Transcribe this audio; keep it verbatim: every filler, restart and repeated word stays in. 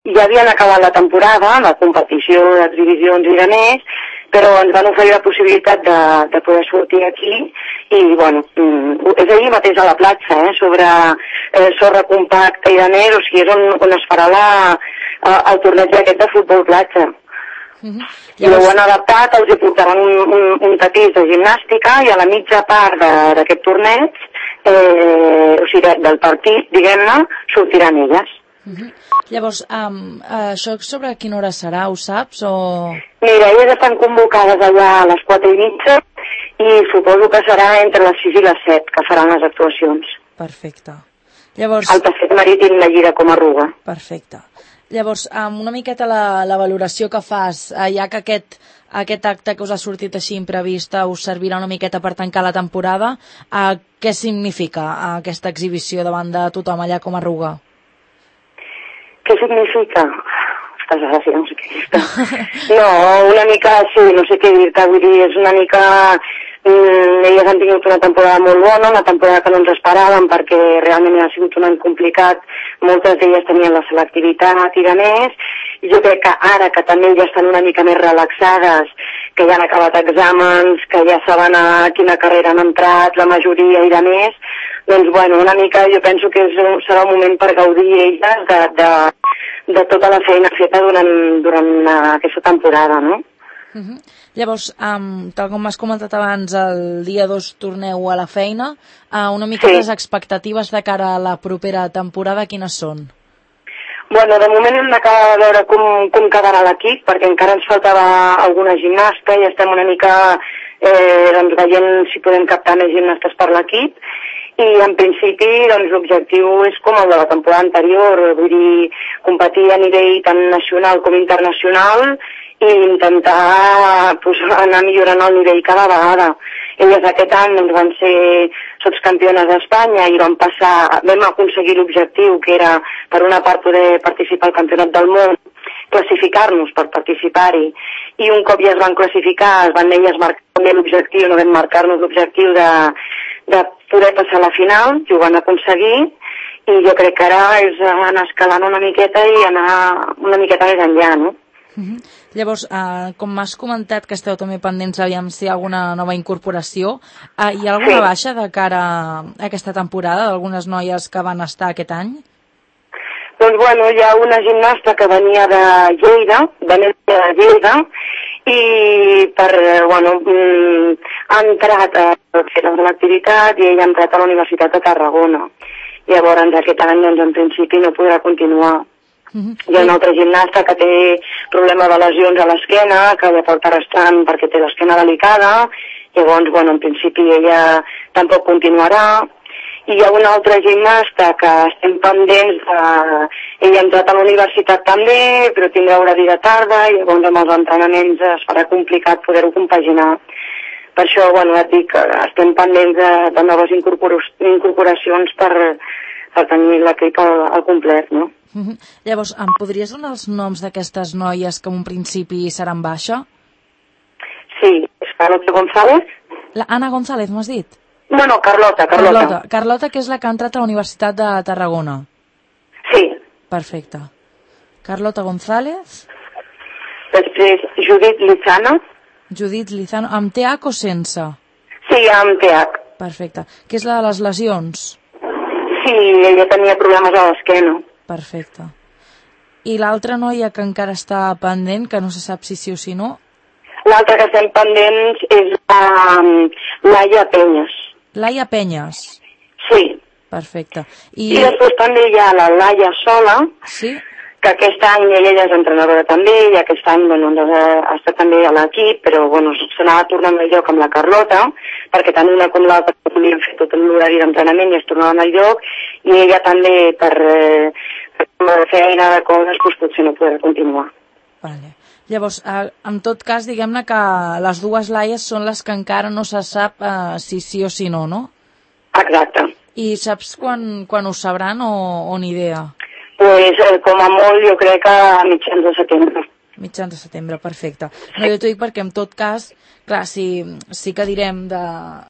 ja havien acabat la temporada, la competició d'exhibicions i de més, però ens van oferir la possibilitat de, de poder sortir aquí i, bueno, és allí mateix a la platja, eh, sobre eh, sorra compacta i de més, o sigui, és on, on es farà la, el torneig aquest de futbol platja. Uh-huh. I ho han adaptat, els hi portaran un, un, un tapís de gimnàstica i a la mitja part d'aquest torneig, eh, o sigui, del partit, diguem-ne, sortiran elles. Uh-huh. Llavors, um, això sobre quina hora serà, ho saps? O... Mira, elles estan convocades allà a les quatre i mitja i suposo que serà entre les sis i les set que faran les actuacions. Perfecte. Llavors... El Passeig Marítim la Lliga com a Ruga. Perfecte. Llavors, um, una miqueta la, la valoració que fas, eh, ja que aquest, aquest acte que us ha sortit així imprevista us servirà una miqueta per tancar la temporada, eh, què significa eh, aquesta exhibició davant de tothom allà com a Ruga? Què significa? Ostres, ara sí, no sé què dir-te. No, una mica, sí, no sé què dir-te, vull dir, és una mica... Mm, elles han tingut una temporada molt bona, una temporada que no ens esperàvem perquè realment ha sigut un any complicat, moltes d'elles tenien la selectivitat i de més, i jo crec que ara que també ja estan una mica més relaxades, que ja han acabat exàmens, que ja saben a quina carrera han entrat, la majoria i de més, doncs bueno, una mica jo penso que és, serà un moment per gaudir elles de, de, de tota la feina feta durant, durant aquesta temporada, no? Uh-huh. Llavors, um, tal com m'has comentat abans, el dia dos torneu a la feina, uh, una mica sí. Les expectatives de cara a la propera temporada, quines són? Bueno, de moment hem d'acabar de veure com, com quedarà l'equip, perquè encara ens faltava alguna gimnasta i estem una mica eh, doncs, veient si podem captar més gimnastes per l'equip, i en principi doncs, l'objectiu és com el de la temporada anterior, vull dir, competir a nivell tant nacional com internacional i intentar pues, anar millorant el nivell cada vegada. Elles aquest any doncs, van ser sotscampiones d'Espanya i van passar, vam aconseguir l'objectiu que era per una part poder participar al Campionat del Món, classificar-nos per participar-hi, i un cop ja es van classificar, es van elles marcar també l'objectiu, no vam marcar-nos l'objectiu de, de poder passar a la final, i ho van aconseguir, i jo crec que ara és anar escalant una miqueta i anar una miqueta més enllà, no? Uh-huh. Llavors, uh, com m'has comentat que esteu també pendents aviam si hi ha alguna nova incorporació, uh, hi ha alguna sí. baixa de cara a aquesta temporada d'algunes noies que van estar aquest any? Doncs bueno, hi ha una gimnasta que venia de Lleida, venia de Lleida, i per, bueno, ha entrat a fer l'activitat i ella ha entrat a la Universitat de Tarragona. Llavors aquest any doncs, en principi no podrà continuar. Uh-huh. Hi ha una altra gimnasta que té problema de lesions a l'esquena, que ja porta restant perquè té l'esquena delicada, llavors, bueno, en principi ella tampoc continuarà. I hi ha una altra gimnasta que estem pendents de... Ella ha entrat a la universitat també, però tindrà horari de tarda, i llavors amb els entrenaments es farà complicat poder-ho compaginar. Per això, bueno, et dic que estem pendents de, de noves incorporacions per, per tenir l'equip al, al complet, no? Uh-huh. Llavors, em podries donar els noms d'aquestes noies que en un principi seran baixa? Sí, és Carlota González. La Anna González, m'has dit? Bueno, Carlota, Carlota. Carlota. Carlota, que és la que ha entrat a la Universitat de Tarragona. Sí. Perfecte. Carlota González. Després, Judit Lizano. Judit Lizano, amb T H o sense? Sí, amb T H. Perfecte. Que és la de les lesions? Sí, ella tenia problemes a l'esquena. Perfecte. I l'altra noia que encara està pendent, que no se sap si sí o si no? L'altra que estem pendents és um, Laia Penyes. Laia Penyes? Sí. Perfecte. I, I després també hi ha la Laia Sola, sí? que aquest any ella és entrenadora també, i aquest any bueno, ha estat també a l'equip, però bueno, se n'ha tornat al lloc amb la Carlota, perquè tant una com l'altra podien fer tot l'horari d'entrenament i es tornaven al lloc, i ella també per, eh, per feina de coses doncs, potser no podrà continuar. Vale. Llavors, eh, en tot cas, diguem-ne que les dues Laies són les que encara no se sap eh, si sí o si no, no? Exacte. I saps quan, quan ho sabran o, o ni idea? Pues, eh, com a molt, jo crec que a mitjans de setembre. Mitjans de setembre, perfecte. No, jo t'ho dic perquè en tot cas, clar, sí, sí que direm de,